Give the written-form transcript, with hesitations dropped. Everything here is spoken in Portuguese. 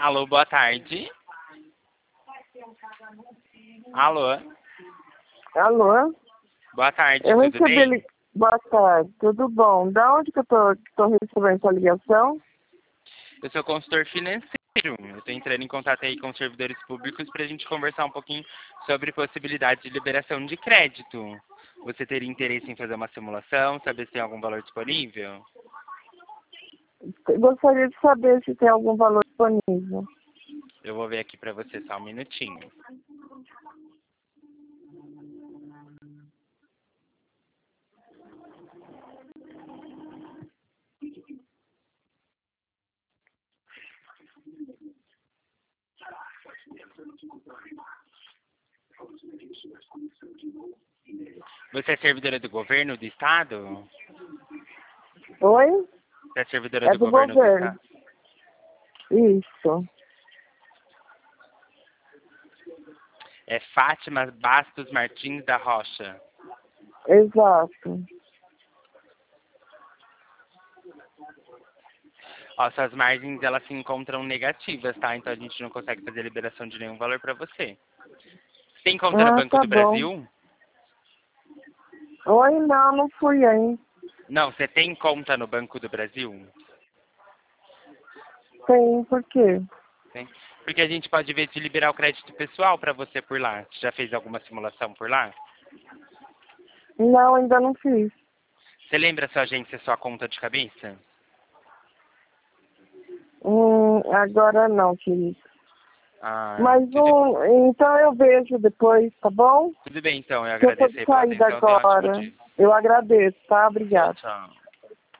Alô, boa tarde. Alô, Alô? boa tarde, Eu tudo recebi... bem? Boa tarde, tudo bom? Da onde que eu tô recebendo essa ligação? Eu sou consultor financeiro. Eu estou entrando em contato aí com os servidores públicos para a gente conversar um pouquinho sobre possibilidade de liberação de crédito. Você teria interesse em fazer uma simulação, saber se tem algum valor disponível? Gostaria de saber se tem algum valor disponível. Eu vou ver aqui para você só um minutinho. Você é servidora do governo do estado? Oi? Você é servidora É do do governo do governo. estado? Isso, É Fátima Bastos Martins da Rocha. exato. Ó, suas margens elas se encontram negativas, tá? Então a gente não consegue fazer liberação de nenhum valor para você. Tem conta no Ah, Banco tá do bom. Brasil? Oi, não fui aí. Não, você tem conta no Banco do Brasil? Tem, por quê? Tem. Porque a gente pode ver de liberar o crédito pessoal para você por lá. Você já fez alguma simulação por lá? Não, ainda não fiz. Você lembra sua agência, sua conta de cabeça? Agora não, querido. Ah, Mas tudo, então eu vejo depois, tá bom? tudo bem então, eu Que eu tô agradeço de aí pela saída atenção, tenha um ótimo agora. dia. Eu agradeço, tá? Tchau, Obrigada. tchau.